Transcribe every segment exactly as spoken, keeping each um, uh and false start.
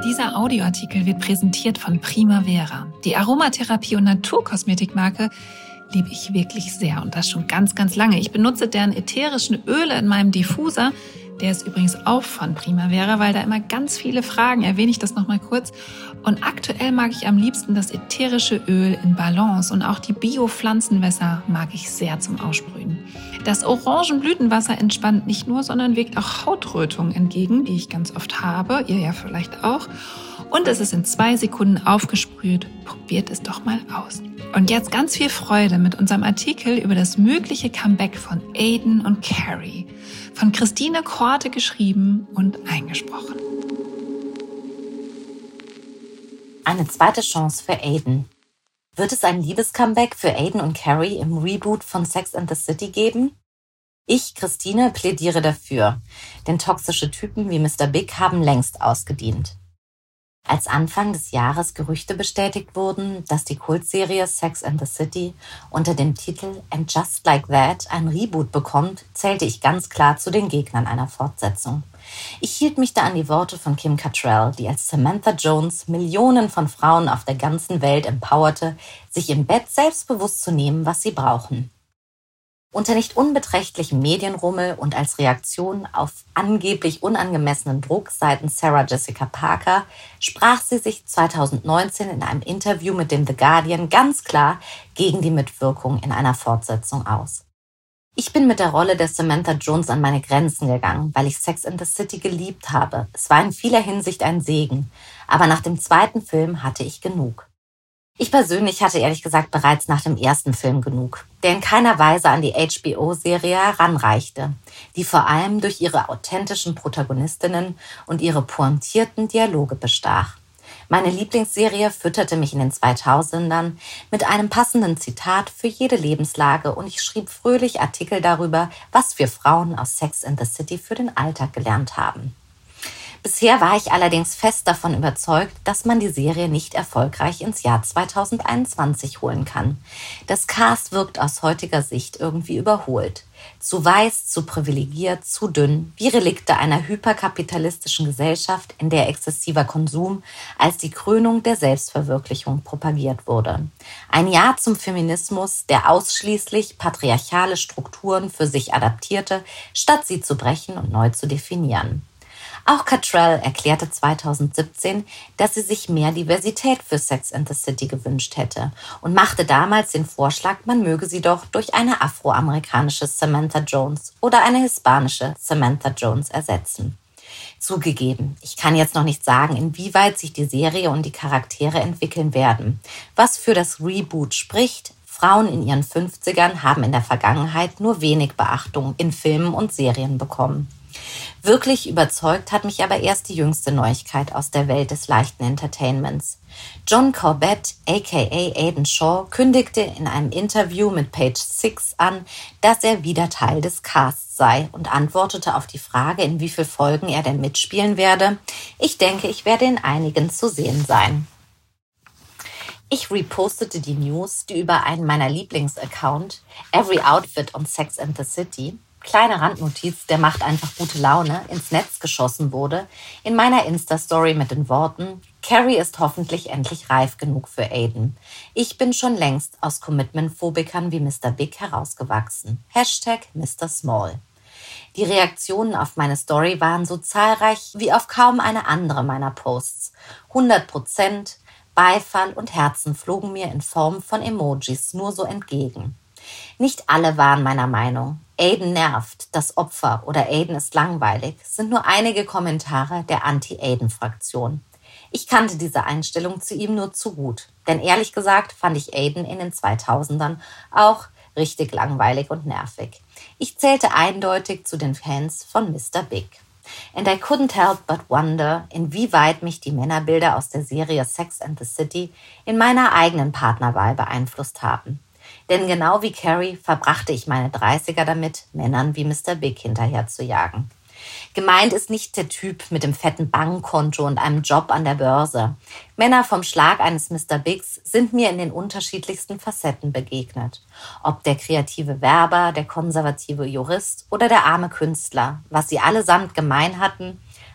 Dieser Audioartikel wird präsentiert von Primavera. Die Aromatherapie- und Naturkosmetikmarke liebe ich wirklich sehr und das schon ganz, ganz lange. Ich benutze deren ätherischen Öle in meinem Diffuser. Der ist übrigens auch von Primavera, weil da immer ganz viele Fragen, erwähne ich das nochmal kurz. Und aktuell mag ich am liebsten das ätherische Öl in Balance und auch die Bio-Pflanzenwässer mag ich sehr zum Aussprühen. Das Orangenblütenwasser entspannt nicht nur, sondern wirkt auch Hautrötungen entgegen, die ich ganz oft habe, ihr ja vielleicht auch. Und es ist in zwei Sekunden aufgesprüht. Probiert es doch mal aus. Und jetzt ganz viel Freude mit unserem Artikel über das mögliche Comeback von Aidan und Carrie. Von Christine Korte geschrieben und eingesprochen. Eine zweite Chance für Aidan. Wird es ein Liebescomeback für Aidan und Carrie im Reboot von Sex and the City geben? Ich, Christine, plädiere dafür, denn toxische Typen wie Mister Big haben längst ausgedient. Als Anfang des Jahres Gerüchte bestätigt wurden, dass die Kultserie Sex and the City unter dem Titel And Just Like That ein Reboot bekommt, zählte ich ganz klar zu den Gegnern einer Fortsetzung. Ich hielt mich da an die Worte von Kim Cattrall, die als Samantha Jones Millionen von Frauen auf der ganzen Welt empowerte, sich im Bett selbstbewusst zu nehmen, was sie brauchen. Unter nicht unbeträchtlichem Medienrummel und als Reaktion auf angeblich unangemessenen Druck seitens Sarah Jessica Parker sprach sie sich zweitausendneunzehn in einem Interview mit dem The Guardian ganz klar gegen die Mitwirkung in einer Fortsetzung aus. Ich bin mit der Rolle der Samantha Jones an meine Grenzen gegangen, weil ich Sex and the City geliebt habe. Es war in vieler Hinsicht ein Segen, aber nach dem zweiten Film hatte ich genug. Ich persönlich hatte ehrlich gesagt bereits nach dem ersten Film genug, der in keiner Weise an die H B O-Serie heranreichte, die vor allem durch ihre authentischen Protagonistinnen und ihre pointierten Dialoge bestach. Meine Lieblingsserie fütterte mich in den zweitausendern mit einem passenden Zitat für jede Lebenslage und ich schrieb fröhlich Artikel darüber, was wir Frauen aus Sex and the City für den Alltag gelernt haben. Bisher war ich allerdings fest davon überzeugt, dass man die Serie nicht erfolgreich ins Jahr zweitausendeinundzwanzig holen kann. Das Cast wirkt aus heutiger Sicht irgendwie überholt. Zu weiß, zu privilegiert, zu dünn, wie Relikte einer hyperkapitalistischen Gesellschaft, in der exzessiver Konsum als die Krönung der Selbstverwirklichung propagiert wurde. Ein Ja zum Feminismus, der ausschließlich patriarchale Strukturen für sich adaptierte, statt sie zu brechen und neu zu definieren. Auch Cattrall erklärte zweitausendsiebzehn, dass sie sich mehr Diversität für Sex and the City gewünscht hätte und machte damals den Vorschlag, man möge sie doch durch eine afroamerikanische Samantha Jones oder eine hispanische Samantha Jones ersetzen. Zugegeben, ich kann jetzt noch nicht sagen, inwieweit sich die Serie und die Charaktere entwickeln werden. Was für das Reboot spricht, Frauen in ihren fünfzigern haben in der Vergangenheit nur wenig Beachtung in Filmen und Serien bekommen. Wirklich überzeugt hat mich aber erst die jüngste Neuigkeit aus der Welt des leichten Entertainments. John Corbett, aka Aidan Shaw, kündigte in einem Interview mit Page Six an, dass er wieder Teil des Casts sei und antwortete auf die Frage, in wie vielen Folgen er denn mitspielen werde: Ich denke, ich werde in einigen zu sehen sein. Ich repostete die News, die über einen meiner Lieblingsaccount, Every Outfit on Sex and the City, kleine Randnotiz, der macht einfach gute Laune, ins Netz geschossen wurde, in meiner Insta-Story mit den Worten: Carrie ist hoffentlich endlich reif genug für Aidan. Ich bin schon längst aus Commitment-Phobikern wie Mister Big herausgewachsen. Hashtag Mister Small. Die Reaktionen auf meine Story waren so zahlreich wie auf kaum eine andere meiner Posts. hundert Prozent Beifall und Herzen flogen mir in Form von Emojis nur so entgegen. Nicht alle waren meiner Meinung. Aidan nervt, das Opfer oder Aidan ist langweilig sind nur einige Kommentare der Anti-Aidan-Fraktion. Ich kannte diese Einstellung zu ihm nur zu gut, denn ehrlich gesagt fand ich Aidan in den zweitausendern auch richtig langweilig und nervig. Ich zählte eindeutig zu den Fans von Mister Big. And I couldn't help but wonder, inwieweit mich die Männerbilder aus der Serie Sex and the City in meiner eigenen Partnerwahl beeinflusst haben. Denn genau wie Carrie verbrachte ich meine dreißiger damit, Männern wie Mister Big hinterher zu jagen. Gemeint ist nicht der Typ mit dem fetten Bankkonto und einem Job an der Börse. Männer vom Schlag eines Mister Bigs sind mir in den unterschiedlichsten Facetten begegnet. Ob der kreative Werber, der konservative Jurist oder der arme Künstler, was sie allesamt gemein hatten,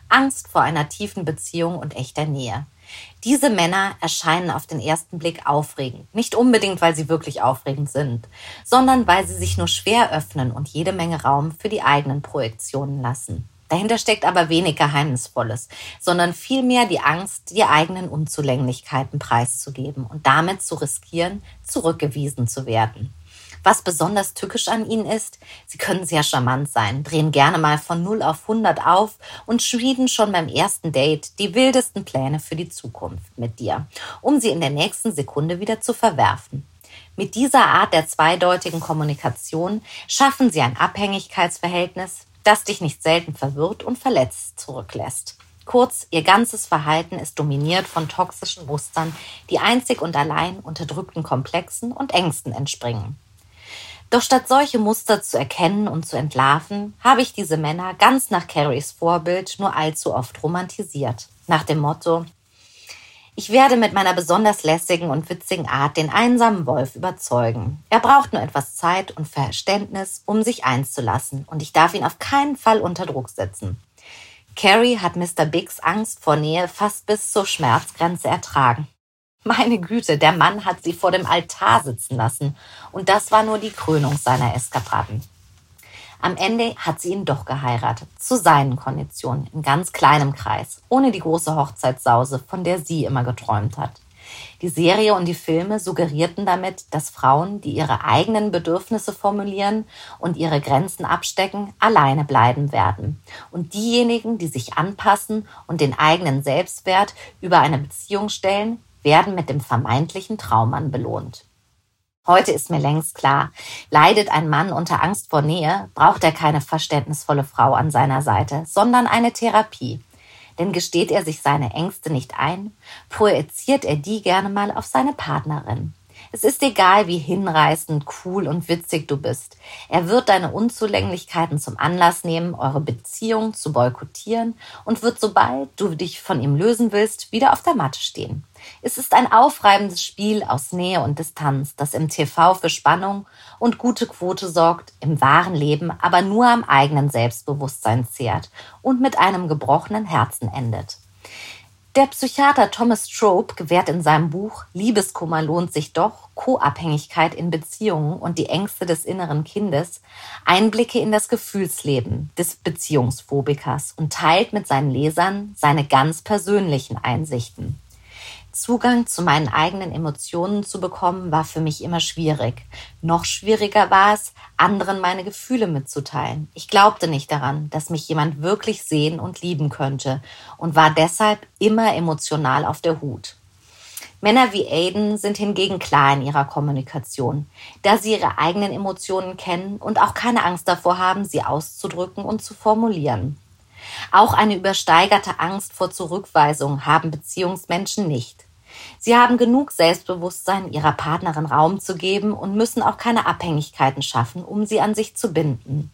Angst vor einer tiefen Beziehung und echter Nähe. Diese Männer erscheinen auf den ersten Blick aufregend. Nicht unbedingt, weil sie wirklich aufregend sind, sondern weil sie sich nur schwer öffnen und jede Menge Raum für die eigenen Projektionen lassen. Dahinter steckt aber wenig Geheimnisvolles, sondern vielmehr die Angst, die eigenen Unzulänglichkeiten preiszugeben und damit zu riskieren, zurückgewiesen zu werden. Was besonders tückisch an ihnen ist, sie können sehr charmant sein, drehen gerne mal von null auf hundert auf und schmieden schon beim ersten Date die wildesten Pläne für die Zukunft mit dir, um sie in der nächsten Sekunde wieder zu verwerfen. Mit dieser Art der zweideutigen Kommunikation schaffen sie ein Abhängigkeitsverhältnis, das dich nicht selten verwirrt und verletzt zurücklässt. Kurz, ihr ganzes Verhalten ist dominiert von toxischen Mustern, die einzig und allein unterdrückten Komplexen und Ängsten entspringen. Doch statt solche Muster zu erkennen und zu entlarven, habe ich diese Männer ganz nach Carries Vorbild nur allzu oft romantisiert. Nach dem Motto: Ich werde mit meiner besonders lässigen und witzigen Art den einsamen Wolf überzeugen. Er braucht nur etwas Zeit und Verständnis, um sich einzulassen, und ich darf ihn auf keinen Fall unter Druck setzen. Carrie hat Mister Bigs Angst vor Nähe fast bis zur Schmerzgrenze ertragen. Meine Güte, der Mann hat sie vor dem Altar sitzen lassen, und das war nur die Krönung seiner Eskapaden. Am Ende hat sie ihn doch geheiratet, zu seinen Konditionen, in ganz kleinem Kreis, ohne die große Hochzeitssause, von der sie immer geträumt hat. Die Serie und die Filme suggerierten damit, dass Frauen, die ihre eigenen Bedürfnisse formulieren und ihre Grenzen abstecken, alleine bleiben werden. Und diejenigen, die sich anpassen und den eigenen Selbstwert über eine Beziehung stellen, werden mit dem vermeintlichen Traummann belohnt. Heute ist mir längst klar, leidet ein Mann unter Angst vor Nähe, braucht er keine verständnisvolle Frau an seiner Seite, sondern eine Therapie. Denn gesteht er sich seine Ängste nicht ein, projiziert er die gerne mal auf seine Partnerin. Es ist egal, wie hinreißend, cool und witzig du bist. Er wird deine Unzulänglichkeiten zum Anlass nehmen, eure Beziehung zu boykottieren, und wird, sobald du dich von ihm lösen willst, wieder auf der Matte stehen. Es ist ein aufreibendes Spiel aus Nähe und Distanz, das im T V für Spannung und gute Quote sorgt, im wahren Leben aber nur am eigenen Selbstbewusstsein zehrt und mit einem gebrochenen Herzen endet. Der Psychiater Thomas Stroop gewährt in seinem Buch Liebeskummer lohnt sich doch, Co-Abhängigkeit in Beziehungen und die Ängste des inneren Kindes Einblicke in das Gefühlsleben des Beziehungsphobikers und teilt mit seinen Lesern seine ganz persönlichen Einsichten. Zugang zu meinen eigenen Emotionen zu bekommen, war für mich immer schwierig. Noch schwieriger war es, anderen meine Gefühle mitzuteilen. Ich glaubte nicht daran, dass mich jemand wirklich sehen und lieben könnte und war deshalb immer emotional auf der Hut. Männer wie Aiden sind hingegen klar in ihrer Kommunikation, da sie ihre eigenen Emotionen kennen und auch keine Angst davor haben, sie auszudrücken und zu formulieren. Auch eine übersteigerte Angst vor Zurückweisung haben Beziehungsmenschen nicht. Sie haben genug Selbstbewusstsein, ihrer Partnerin Raum zu geben und müssen auch keine Abhängigkeiten schaffen, um sie an sich zu binden.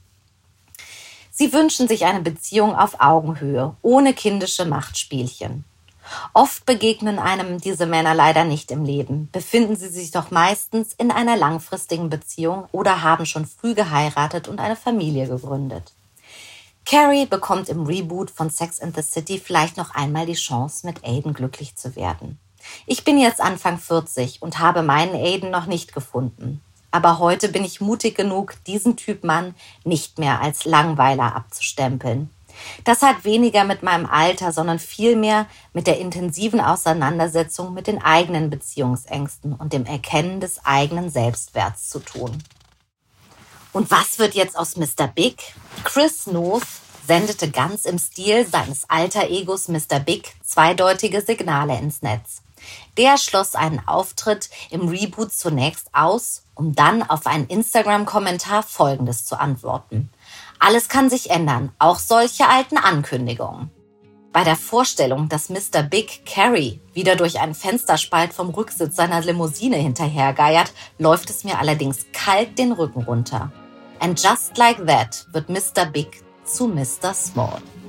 Sie wünschen sich eine Beziehung auf Augenhöhe, ohne kindische Machtspielchen. Oft begegnen einem diese Männer leider nicht im Leben, befinden sie sich doch meistens in einer langfristigen Beziehung oder haben schon früh geheiratet und eine Familie gegründet. Carrie bekommt im Reboot von Sex and the City vielleicht noch einmal die Chance, mit Aiden glücklich zu werden. Ich bin jetzt Anfang vierzig und habe meinen Aiden noch nicht gefunden. Aber heute bin ich mutig genug, diesen Typ Mann nicht mehr als Langweiler abzustempeln. Das hat weniger mit meinem Alter, sondern vielmehr mit der intensiven Auseinandersetzung mit den eigenen Beziehungsängsten und dem Erkennen des eigenen Selbstwerts zu tun. Und was wird jetzt aus Mister Big? Chris Noth sendete ganz im Stil seines Alter-Egos Mister Big zweideutige Signale ins Netz. Der schloss einen Auftritt im Reboot zunächst aus, um dann auf einen Instagram-Kommentar Folgendes zu antworten: Alles kann sich ändern, auch solche alten Ankündigungen. Bei der Vorstellung, dass Mister Big Carrie wieder durch einen Fensterspalt vom Rücksitz seiner Limousine hinterhergeiert, läuft es mir allerdings kalt den Rücken runter. And just like that wird Mister Big zu Mister Small.